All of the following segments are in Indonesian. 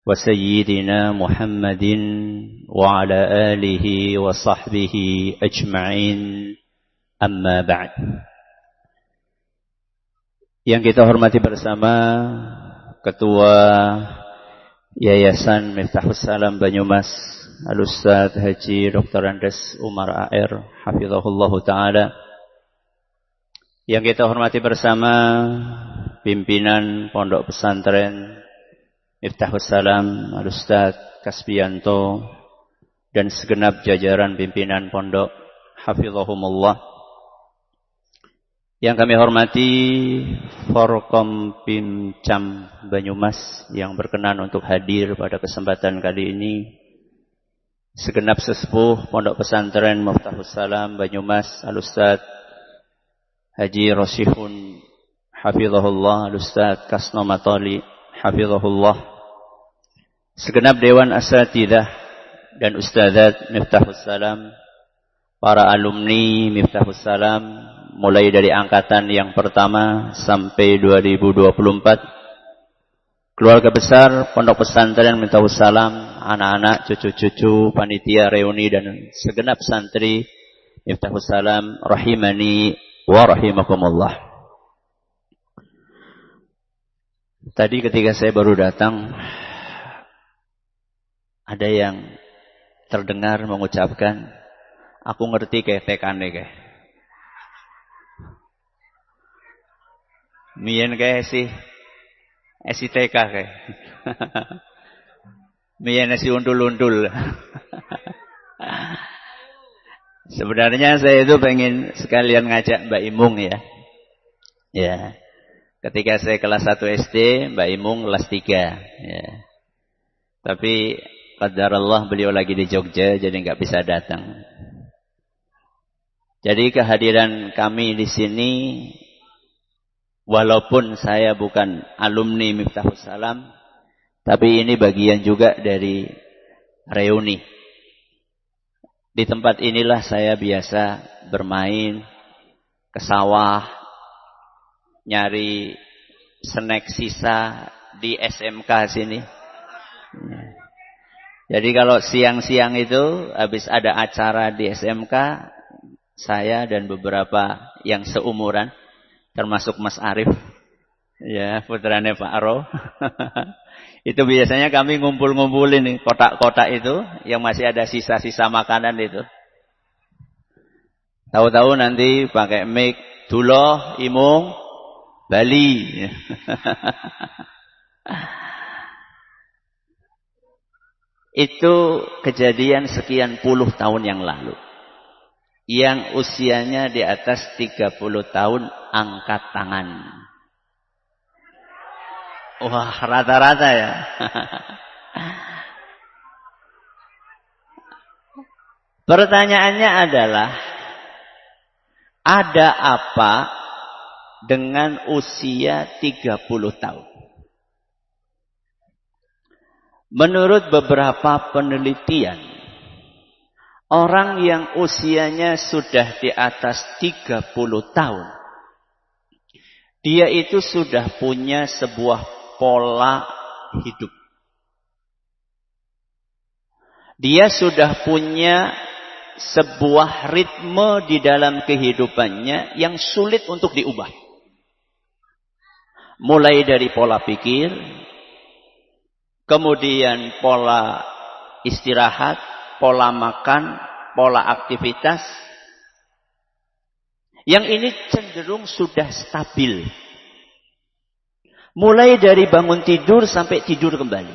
وسيدنا محمد وعلى آله وصحبه أجمعين أما بعد. Yang kita hormati bersama Ketua Yayasan Miftahus Salam Banyumas Al-Ustaz Haji Dr. Andes Umar AR Hafizahullah Ta'ala. Yang kita hormati bersama pimpinan Pondok Pesantren Miftahus Salam Al-Ustaz Kasbianto dan segenap jajaran pimpinan Pondok Hafizahumullah. Yang kami hormati Forkom Pimcam Banyumas yang berkenan untuk hadir pada kesempatan kali ini. Segenap sesepuh Pondok Pesantren Miftahus Salam Banyumas Al-Ustaz Haji Rosyihun Hafizahullah, Al-Ustaz Kasno Matoli Hafizahullah, segenap Dewan Asatidah dan Ustadzat Miftahus Salam, para alumni Miftahus Salam, mulai dari angkatan yang pertama sampai 2024, keluarga besar Pondok Pesantren Miftahus Salam, anak-anak, cucu-cucu, panitia reuni dan segenap santri Miftahus Salam, rahimani wa rahimakumullah. Tadi ketika saya baru datang, ada yang terdengar mengucapkan, aku ngerti kayak tekane kayak. Mien kayak si TK kayak. Mien si undul-undul. Sebenarnya saya itu pengen sekalian ngajak Mbak Imung ya. Ya. Ketika saya kelas 1 SD, Mbak Imung kelas 3 ya. Tapi qadarullah beliau lagi di Jogja jadi nggak bisa datang. Jadi kehadiran kami di sini, walaupun saya bukan alumni Miftahus Salam, tapi ini bagian juga dari reuni. Di tempat inilah saya biasa bermain ke sawah, nyari snack sisa di SMK sini. Jadi kalau siang-siang itu habis ada acara di SMK, saya dan beberapa yang seumuran, termasuk Mas Arif, ya putranya Pak Aro, itu biasanya kami ngumpul-ngumpulin kotak-kotak itu yang masih ada sisa-sisa makanan itu. Tahu-tahu nanti pakai mic, Duloh, Imung, Bali. Itu kejadian sekian puluh tahun yang lalu. Yang usianya di atas 30 tahun angkat tangan. Wah, rata-rata ya. Pertanyaannya adalah, ada apa dengan usia 30 tahun? Menurut beberapa penelitian, orang yang usianya sudah di atas 30 tahun, dia itu sudah punya sebuah pola hidup. Dia sudah punya sebuah ritme di dalam kehidupannya yang sulit untuk diubah. Mulai dari pola pikir, kemudian pola istirahat, pola makan, pola aktivitas. Yang ini cenderung sudah stabil. Mulai dari bangun tidur sampai tidur kembali.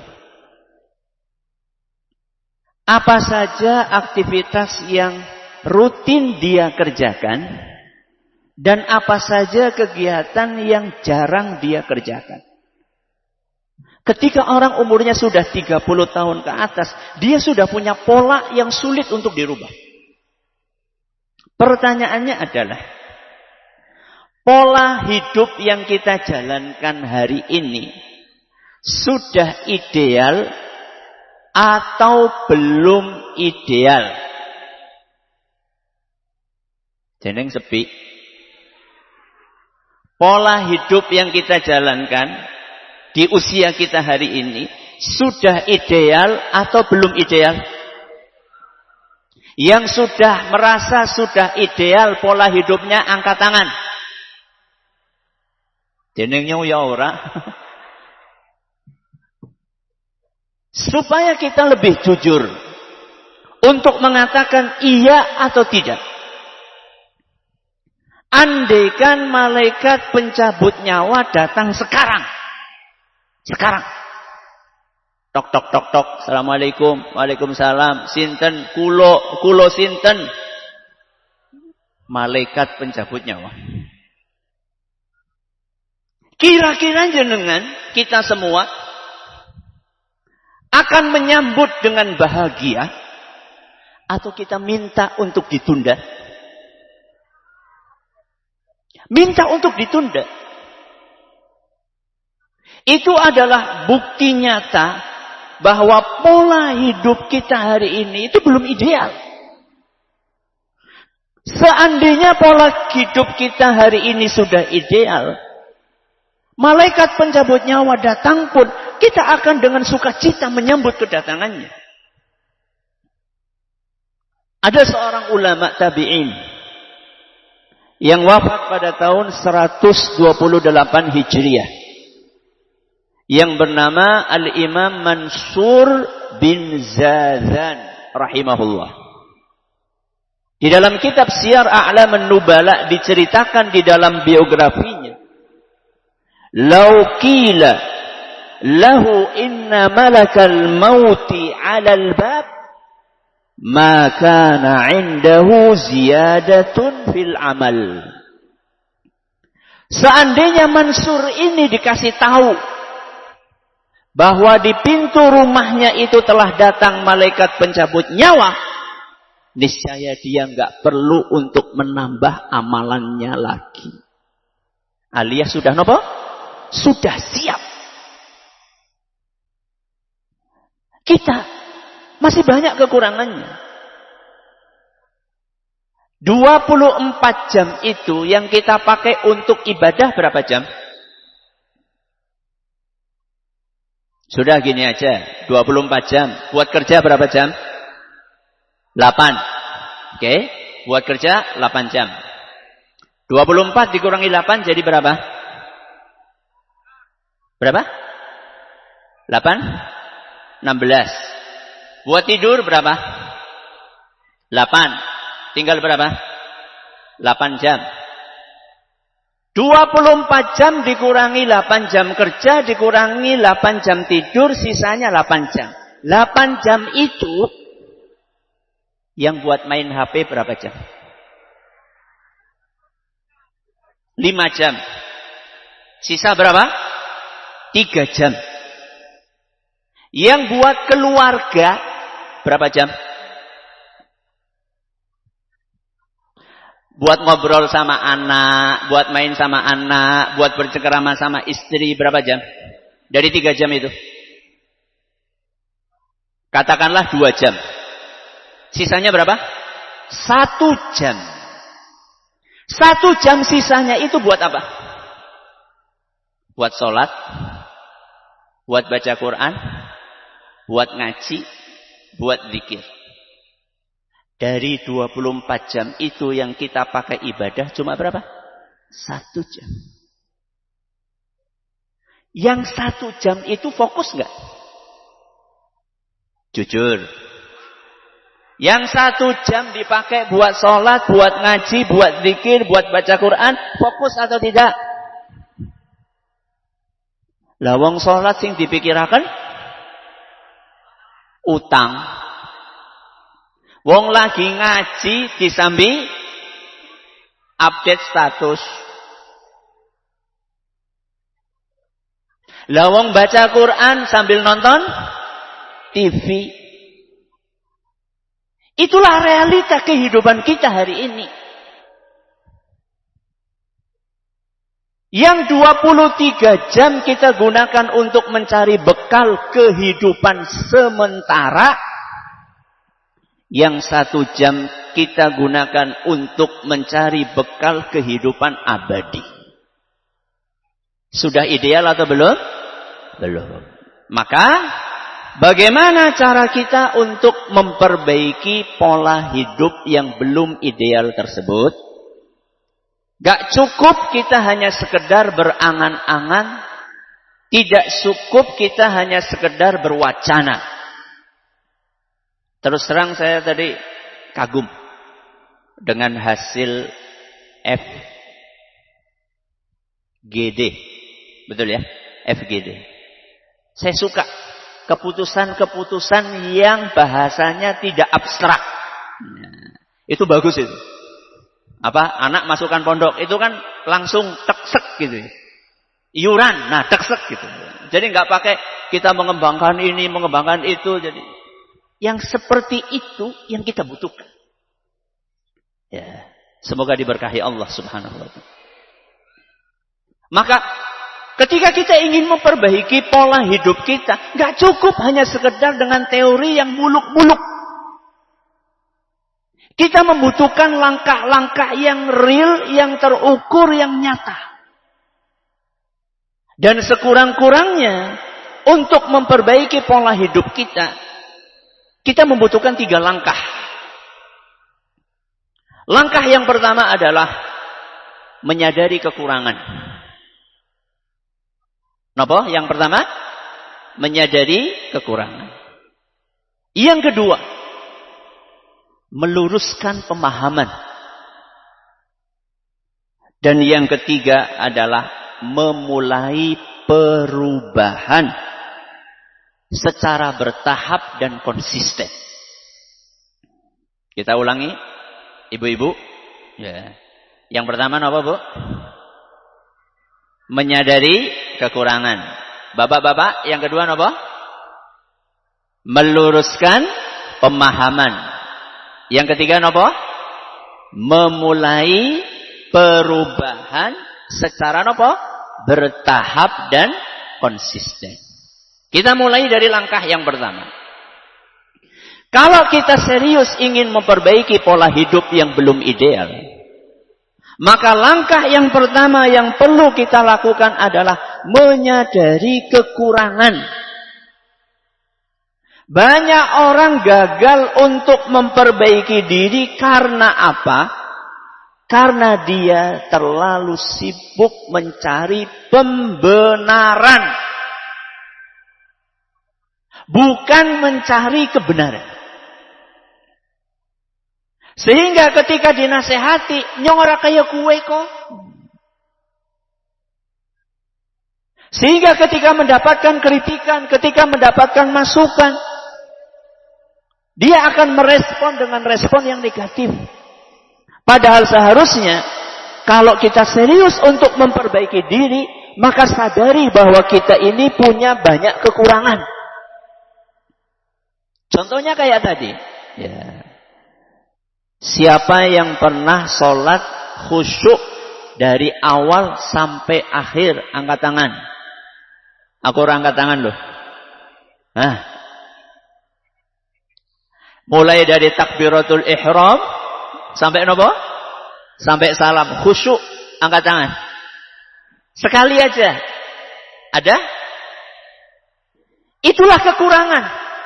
Apa saja aktivitas yang rutin dia kerjakan, dan apa saja kegiatan yang jarang dia kerjakan. Ketika orang umurnya sudah 30 tahun ke atas, dia sudah punya pola yang sulit untuk dirubah. Pertanyaannya adalah, pola hidup yang kita jalankan hari ini sudah ideal atau belum ideal? Jeneng sepi. Pola hidup yang kita jalankan di usia kita hari ini, sudah ideal atau belum ideal? Yang sudah merasa sudah ideal pola hidupnya, angkat tangan. Jenengnya ya ora. Supaya kita lebih jujur untuk mengatakan iya atau tidak. Andaikan malaikat pencabut nyawa datang sekarang. Sekarang. Tok tok tok tok. Assalamualaikum. Waalaikumsalam. Sinten kulo sinten. Malaikat pencabut nyawa. Kira-kira jenengan kita semua akan menyambut dengan bahagia atau kita minta untuk ditunda? Minta untuk ditunda. Itu adalah bukti nyata bahwa pola hidup kita hari ini itu belum ideal. Seandainya pola hidup kita hari ini sudah ideal, malaikat pencabut nyawa datang pun kita akan dengan sukacita menyambut kedatangannya. Ada seorang ulama tabi'in yang wafat pada tahun 128 Hijriah yang bernama Al-Imam Mansur bin Zazan rahimahullah. Di dalam kitab Siyar A'lamun Nubala diceritakan di dalam biografinya, "Lau qila lahu inna malakal mauti 'alal bab ma kana 'indahu ziyadatun fil amal." Seandainya Mansur ini dikasih tahu bahwa di pintu rumahnya itu telah datang malaikat pencabut nyawa, niscaya dia enggak perlu untuk menambah amalannya lagi. Alias sudah napa? Sudah siap. Kita masih banyak kekurangannya. 24 jam itu yang kita pakai untuk ibadah berapa jam? Sudah gini aja, 24 jam. Buat kerja berapa jam? 8. Oke, buat kerja 8 jam. 24 dikurangi 8 jadi berapa? Berapa? 8? 16. Buat tidur berapa? 8. Tinggal berapa? 8 jam. 24 jam dikurangi 8 jam kerja, dikurangi 8 jam tidur, sisanya 8 jam. 8 jam itu yang buat main HP berapa jam? 5 jam. Sisa berapa? 3 jam. Yang buat keluarga berapa jam? Buat ngobrol sama anak, buat main sama anak, buat bercengkerama sama istri berapa jam? Dari 3 jam itu. Katakanlah 2 jam. Sisanya berapa? 1 jam. 1 jam sisanya itu buat apa? Buat sholat, buat baca Quran, buat ngaji, buat zikir. Dari 24 jam itu yang kita pakai ibadah cuma berapa? 1 jam. Yang 1 jam itu fokus nggak? Jujur. Yang 1 jam dipakai buat sholat, buat ngaji, buat zikir, buat baca Quran, fokus atau tidak? Lah wong sholat sing dipikirakan utang. Wong lagi ngaji disambi update status. Lah wong baca Quran sambil nonton TV. Itulah realita kehidupan kita hari ini. Yang 23 jam kita gunakan untuk mencari bekal kehidupan sementara. Yang 1 jam kita gunakan untuk mencari bekal kehidupan abadi. Sudah ideal atau belum? Belum. Maka bagaimana cara kita untuk memperbaiki pola hidup yang belum ideal tersebut? Gak cukup kita hanya sekedar berangan-angan, tidak cukup kita hanya sekedar berwacana. Terus terang saya tadi kagum dengan hasil FGD. Betul ya? FGD. Saya suka keputusan-keputusan yang bahasanya tidak abstrak. Itu bagus itu. Anak masukkan pondok itu kan langsung teksek gitu. Iuran, nah teksek gitu. Jadi nggak pakai kita mengembangkan ini, mengembangkan itu. Jadi yang seperti itu yang kita butuhkan. Ya, semoga diberkahi Allah Subhanahu wa taala. Maka ketika kita ingin memperbaiki pola hidup kita, nggak cukup hanya sekedar dengan teori yang muluk-muluk. Kita membutuhkan langkah-langkah yang real, yang terukur, yang nyata. Dan sekurang-kurangnya untuk memperbaiki pola hidup kita, kita membutuhkan 3 langkah. Langkah yang pertama adalah menyadari kekurangan. Napa? Yang pertama, menyadari kekurangan. Yang kedua, meluruskan pemahaman. Dan yang ketiga adalah memulai perubahan secara bertahap dan konsisten. Kita ulangi, ibu-ibu. Ya. Yang pertama apa, Bu? Menyadari kekurangan. Bapak-bapak, yang kedua apa? Meluruskan pemahaman. Yang ketiga apa? Memulai perubahan secara apa? Bertahap dan konsisten. Kita mulai dari langkah yang pertama. Kalau kita serius ingin memperbaiki pola hidup yang belum ideal, maka langkah yang pertama yang perlu kita lakukan adalah menyadari kekurangan. Banyak orang gagal untuk memperbaiki diri karena apa? Karena dia terlalu sibuk mencari pembenaran. Bukan mencari kebenaran. Sehingga ketika dinasehati, nyong ora kaya kue kok. Sehingga ketika mendapatkan kritikan, ketika mendapatkan masukan, dia akan merespon dengan respon yang negatif. Padahal seharusnya, kalau kita serius untuk memperbaiki diri, maka sadari bahwa kita ini punya banyak kekurangan. Contohnya kayak tadi. Ya. Siapa yang pernah sholat khusyuk dari awal sampai akhir, angkat tangan. Aku orang angkat tangan loh. Nah. Mulai dari takbiratul ihram sampai apa? Sampai salam khusyuk, angkat tangan. Sekali aja. Ada? Itulah kekurangan.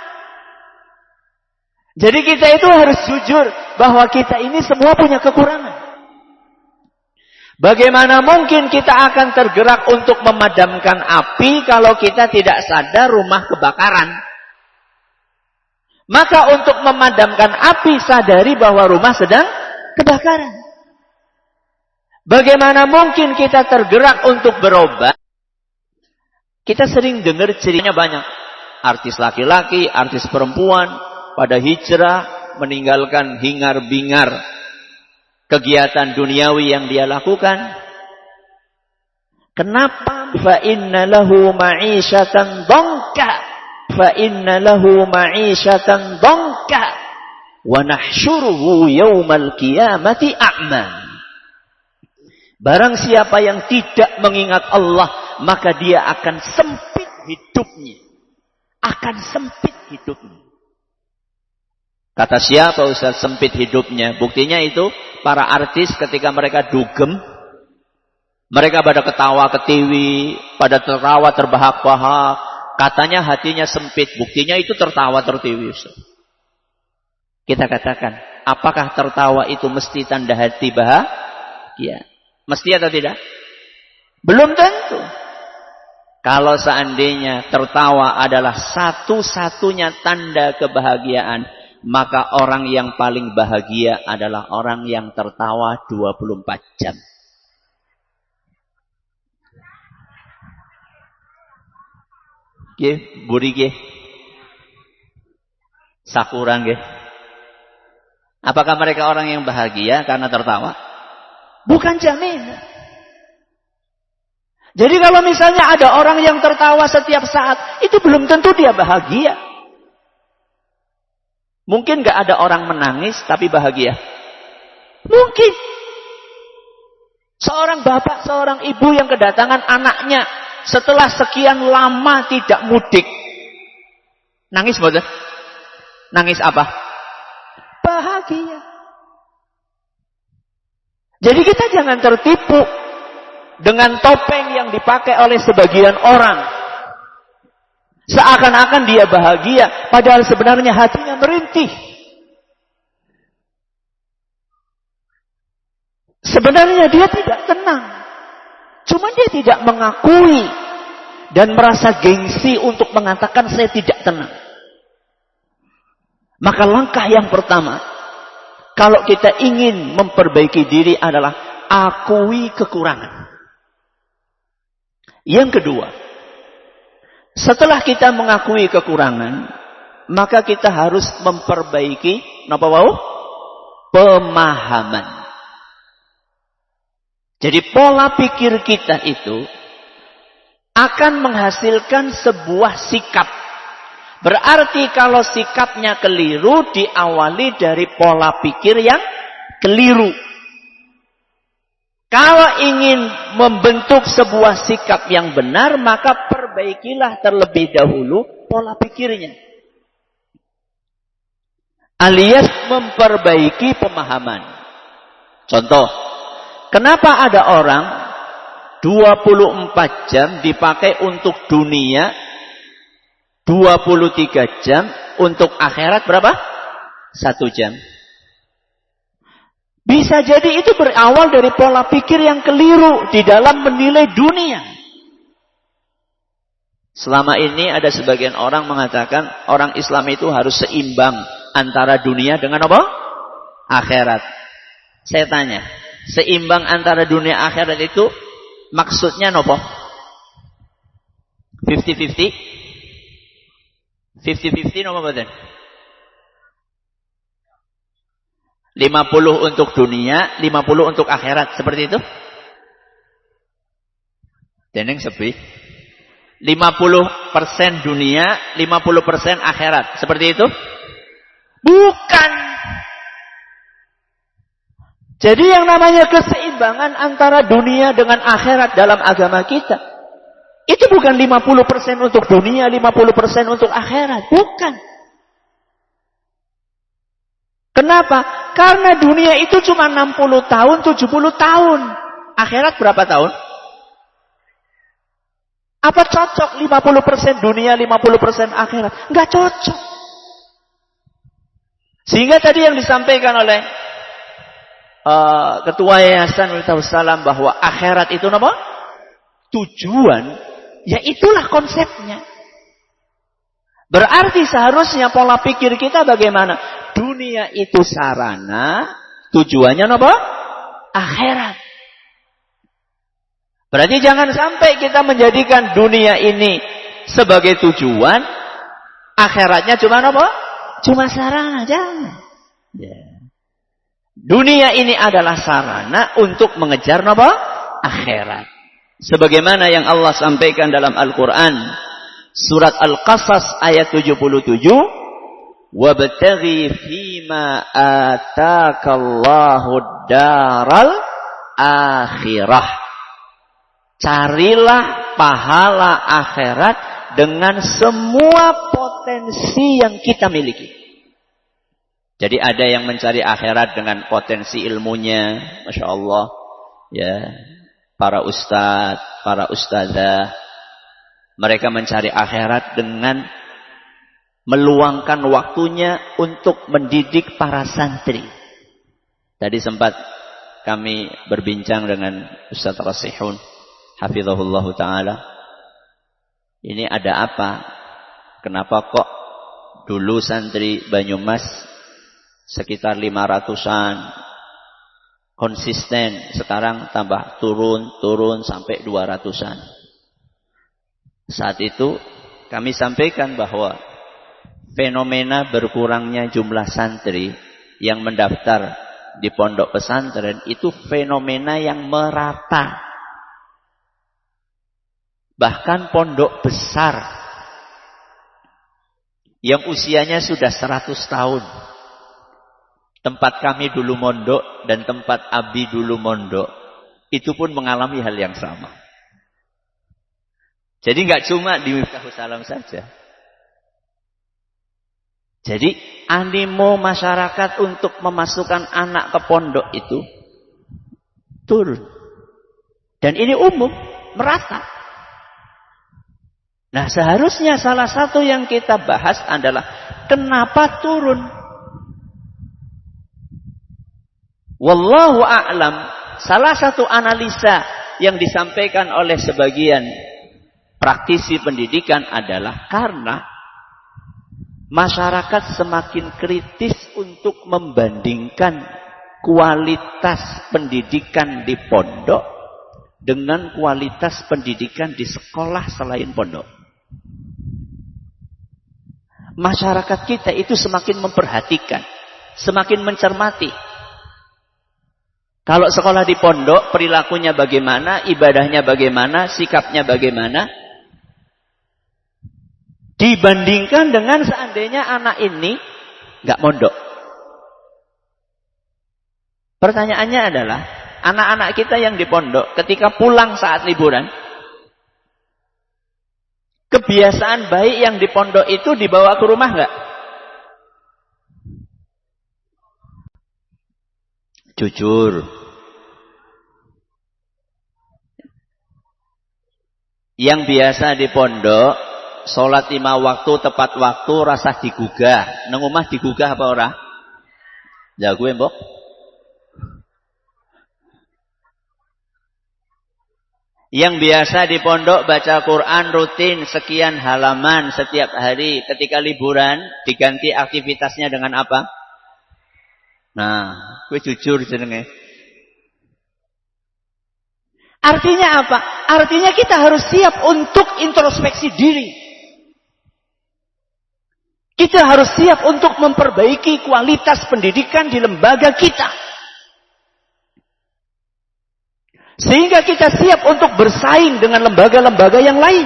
Jadi kita itu harus jujur bahwa kita ini semua punya kekurangan. Bagaimana mungkin kita akan tergerak untuk memadamkan api kalau kita tidak sadar rumah kebakaran? Maka untuk memadamkan api, sadari bahwa rumah sedang kebakaran. Bagaimana mungkin kita tergerak untuk berobat? Kita sering dengar ceritanya banyak. Artis laki-laki, artis perempuan, pada hijrah, meninggalkan hingar-bingar kegiatan duniawi yang dia lakukan. Kenapa? Fa inna lahu ma'isyatan dhanka. Fa inna lahu ma'isyatan dhanka wa nahsyuruhu yaumal qiyamati a'ma. Barang siapa yang tidak mengingat Allah, maka dia akan sempit hidupnya. Akan sempit hidupnya. Kata siapa Ustaz sempit hidupnya? Buktinya itu para artis ketika mereka dugem, mereka pada ketawa ketiwi, pada tertawa terbahak-bahak. Katanya hatinya sempit, buktinya itu tertawa tertiwi. Kita katakan, apakah tertawa itu mesti tanda hati bahagia? Mesti atau tidak? Belum tentu. Kalau seandainya tertawa adalah satu-satunya tanda kebahagiaan, maka orang yang paling bahagia adalah orang yang tertawa 24 jam. Nggih, buri nggih. Sakurang nggih. Apakah mereka orang yang bahagia karena tertawa? Bukan jaminan. Jadi kalau misalnya ada orang yang tertawa setiap saat, itu belum tentu dia bahagia. Mungkin gak ada orang menangis tapi bahagia. Mungkin. Seorang bapak, seorang ibu yang kedatangan anaknya setelah sekian lama tidak mudik. Nangis boten? Nangis apa? Bahagia. Jadi kita jangan tertipu dengan topeng yang dipakai oleh sebagian orang. Seakan-akan dia bahagia, padahal sebenarnya hatinya merintih. Sebenarnya dia tidak tenang. Cuma dia tidak mengakui dan merasa gengsi untuk mengatakan saya tidak tenang. Maka langkah yang pertama, kalau kita ingin memperbaiki diri adalah akui kekurangan. Yang kedua, setelah kita mengakui kekurangan, maka kita harus memperbaiki napa wau? Pemahaman. Jadi pola pikir kita itu akan menghasilkan sebuah sikap. Berarti kalau sikapnya keliru diawali dari pola pikir yang keliru. Kalau ingin membentuk sebuah sikap yang benar, maka perbaikilah terlebih dahulu pola pikirnya. Alias memperbaiki pemahaman. Contoh, kenapa ada orang 24 jam dipakai untuk dunia, 23 jam untuk akhirat berapa? 1 jam. Bisa jadi itu berawal dari pola pikir yang keliru di dalam menilai dunia. Selama ini ada sebagian orang mengatakan orang Islam itu harus seimbang antara dunia dengan apa? Akhirat. Saya tanya, seimbang antara dunia akhirat itu maksudnya nopo? 50-50? 50-50 nopo badan? 50 untuk dunia, 50 untuk akhirat. Seperti itu? Deneng sepi. 50% dunia, 50% akhirat. Seperti itu? Bukan. Jadi yang namanya keseimbangan antara dunia dengan akhirat dalam agama kita, itu bukan 50% untuk dunia, 50% untuk akhirat. Bukan. Kenapa? Karena dunia itu cuma 60 tahun, 70 tahun. Akhirat berapa tahun? Apa cocok 50% dunia, 50% akhirat? Enggak cocok. Sehingga tadi yang disampaikan oleh Ketua Yayasan Miftahus Salam bahwa akhirat itu apa? Tujuan, ya itulah konsepnya. Berarti seharusnya pola pikir kita bagaimana? Dunia itu sarana, tujuannya apa? Akhirat. Berarti jangan sampai kita menjadikan dunia ini sebagai tujuan, akhiratnya cuma apa? Cuma sarana, jangan. Ya. Dunia ini adalah sarana untuk mengejar apa? Akhirat. Sebagaimana yang Allah sampaikan dalam Al-Quran. Surat Al-Qasas ayat 77. Wabtaghi fima atakallahu daral akhirah. Carilah pahala akhirat dengan semua potensi yang kita miliki. Jadi ada yang mencari akhirat dengan potensi ilmunya, Masya Allah, ya, para ustadz, para ustadzah, Mereka mencari akhirat dengan meluangkan waktunya untuk mendidik para santri. Tadi sempat kami berbincang dengan Ustaz Rasihun hafizahullah ta'ala. Ini ada apa? Kenapa kok dulu santri Banyumas sekitar 500-an konsisten, sekarang tambah turun sampai 200-an. Saat itu kami sampaikan bahwa fenomena berkurangnya jumlah santri yang mendaftar di pondok pesantren itu fenomena yang merata. Bahkan pondok besar yang usianya sudah 100 tahun. Tempat kami dulu mondok dan tempat Abi dulu mondok, itu pun mengalami hal yang sama. Jadi nggak cuma di Miftahus Salam saja. Jadi animo masyarakat untuk memasukkan anak ke pondok itu turun. Dan ini umum, merata. Nah, seharusnya salah satu yang kita bahas adalah kenapa turun. Wallahu a'lam. Salah satu analisa yang disampaikan oleh sebagian praktisi pendidikan adalah karena masyarakat semakin kritis untuk membandingkan kualitas pendidikan di pondok dengan kualitas pendidikan di sekolah selain pondok. Masyarakat kita itu semakin memperhatikan, semakin mencermati. Kalau sekolah di pondok, perilakunya bagaimana, ibadahnya bagaimana, sikapnya bagaimana, dibandingkan dengan seandainya anak ini nggak mondok. Pertanyaannya adalah, anak-anak kita yang di pondok ketika pulang saat liburan, kebiasaan baik yang di pondok itu dibawa ke rumah nggak? Jujur. Yang biasa di pondok, sholat 5 waktu tepat waktu, rasa digugah. Nang omah digugah apa ora? Jago mbok. Yang biasa di pondok baca Quran rutin sekian halaman setiap hari. Ketika liburan diganti aktivitasnya dengan apa? Nah, gue jujur jenenge. Artinya apa? Artinya kita harus siap untuk introspeksi diri. Kita harus siap untuk memperbaiki kualitas pendidikan di lembaga kita. Sehingga kita siap untuk bersaing dengan lembaga-lembaga yang lain.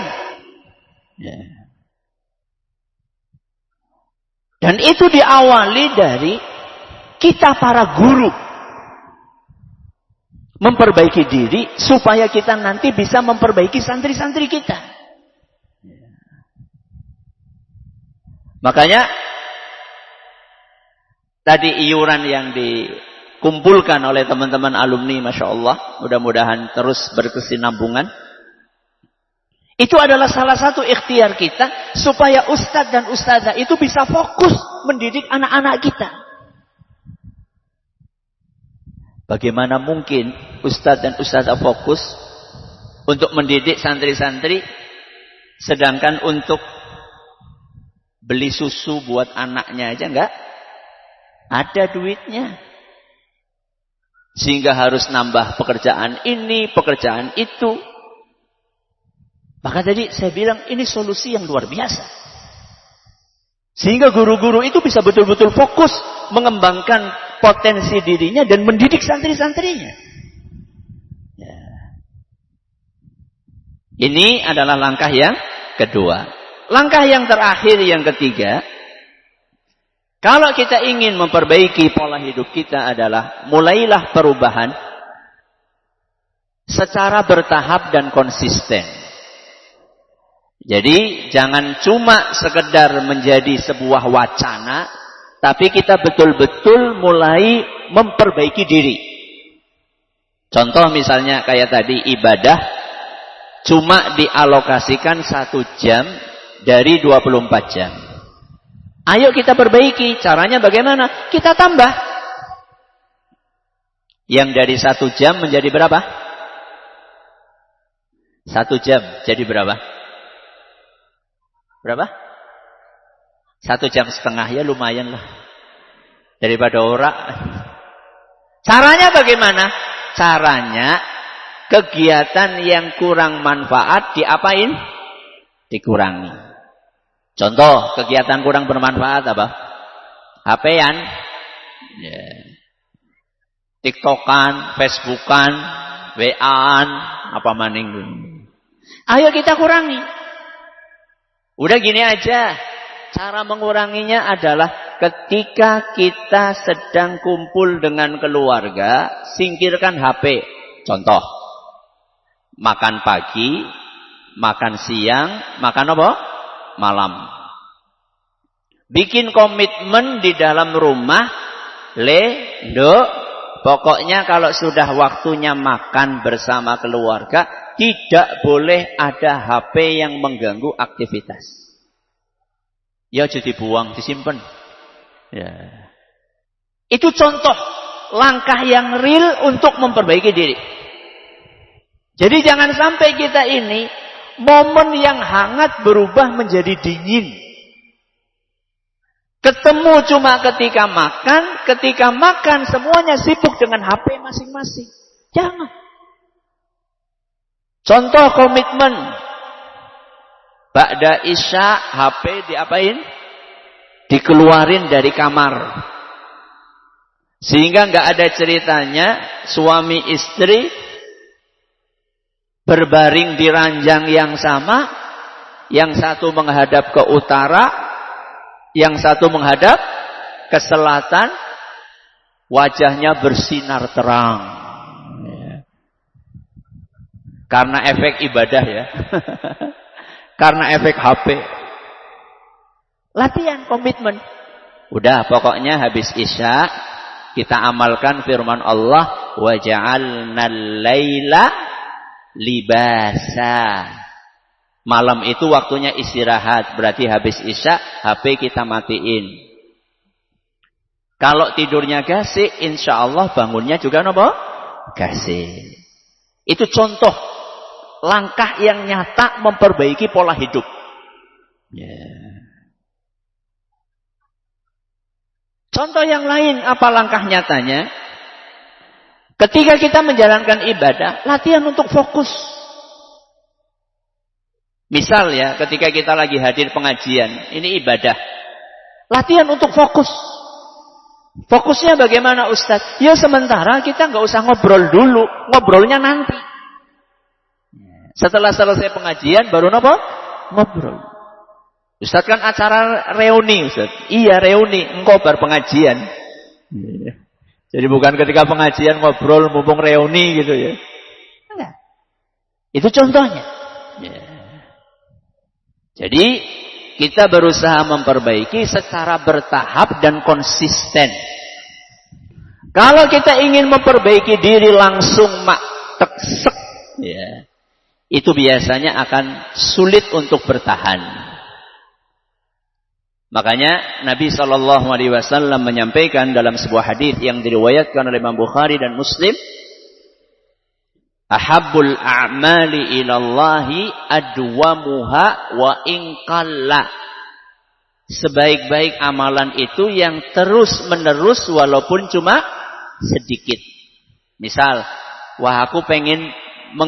Dan itu diawali dari kita para guru. Memperbaiki diri supaya kita nanti bisa memperbaiki santri-santri kita. Makanya tadi iuran yang dikumpulkan oleh teman-teman alumni, Masya Allah, mudah-mudahan terus berkesinambungan. Itu adalah salah satu ikhtiar kita supaya ustadz dan ustadzah itu bisa fokus mendidik anak-anak kita. Bagaimana mungkin ustadz dan ustadzah fokus untuk mendidik santri-santri, sedangkan untuk beli susu buat anaknya aja enggak ada duitnya. Sehingga harus nambah pekerjaan ini, pekerjaan itu. Maka tadi saya bilang ini solusi yang luar biasa. Sehingga guru-guru itu bisa betul-betul fokus mengembangkan potensi dirinya dan mendidik santri-santrinya. Ya. Ini adalah langkah yang kedua. Langkah yang terakhir, yang ketiga, kalau kita ingin memperbaiki pola hidup kita adalah mulailah perubahan secara bertahap dan konsisten. Jadi jangan cuma sekedar menjadi sebuah wacana, tapi kita betul-betul mulai memperbaiki diri. Contoh misalnya kayak tadi ibadah, cuma dialokasikan 1 jam dari 24 jam. Ayo kita perbaiki. Caranya bagaimana? Kita tambah. Yang dari 1 jam menjadi berapa? 1 jam jadi berapa? Berapa? 1 jam setengah, ya lumayan lah. Daripada ora. Caranya bagaimana? Caranya kegiatan yang kurang manfaat diapain? Dikurangi. Contoh kegiatan kurang bermanfaat apa? HP-an, TikTokan, Facebookan, WA-an, apa maning. Ayo kita kurangi. Udah gini aja. Cara menguranginya adalah ketika kita sedang kumpul dengan keluarga, singkirkan HP. Contoh, makan pagi, makan siang, makan apa? Malam. Bikin komitmen di dalam rumah, pokoknya kalau sudah waktunya makan bersama keluarga, tidak boleh ada HP yang mengganggu aktivitas. Ya jadi buang, disimpan. Ya. Itu contoh langkah yang real untuk memperbaiki diri. Jadi jangan sampai kita ini momen yang hangat berubah menjadi dingin. Ketemu cuma ketika makan semuanya sibuk dengan HP masing-masing. Jangan. Contoh komitmen. Ba'da isya HP diapain? Dikeluarin dari kamar. Sehingga nggak ada ceritanya suami istri berbaring di ranjang yang sama, yang satu menghadap ke utara, yang satu menghadap ke selatan, wajahnya bersinar terang. Karena efek ibadah ya. Karena efek HP. Latihan komitmen. Udah pokoknya habis isya kita amalkan firman Allah, wa ja'alnal laila libasa. Malam itu waktunya istirahat, berarti habis isya HP kita matiin. Kalau tidurnya gasik, insya Allah bangunnya juga apa? Gasik. Itu contoh langkah yang nyata memperbaiki pola hidup. Contoh yang lain, apa langkah nyatanya? Ketika kita menjalankan ibadah, latihan untuk fokus. Misal ya, ketika kita lagi hadir pengajian, ini ibadah. Latihan untuk fokus. Fokusnya bagaimana Ustaz? Ya sementara kita nggak usah ngobrol dulu, ngobrolnya nanti. Setelah selesai pengajian baru apa? Ngobrol. Ustaz kan acara reuni Ustaz. Iya reuni, engkau bar pengajian. Jadi bukan ketika pengajian ngobrol mumpung reuni gitu ya. Enggak. Itu contohnya. Jadi kita berusaha memperbaiki secara bertahap dan konsisten. Kalau kita ingin memperbaiki diri langsung teksek, ya, itu biasanya akan sulit untuk bertahan. Makanya Nabi SAW menyampaikan dalam sebuah hadis yang diriwayatkan oleh Imam Bukhari dan Muslim, ahabbul a'mali ilallahi adwamuha wa in qalla. Sebaik-baik amalan itu yang terus menerus walaupun cuma sedikit. Misal, wah aku pengen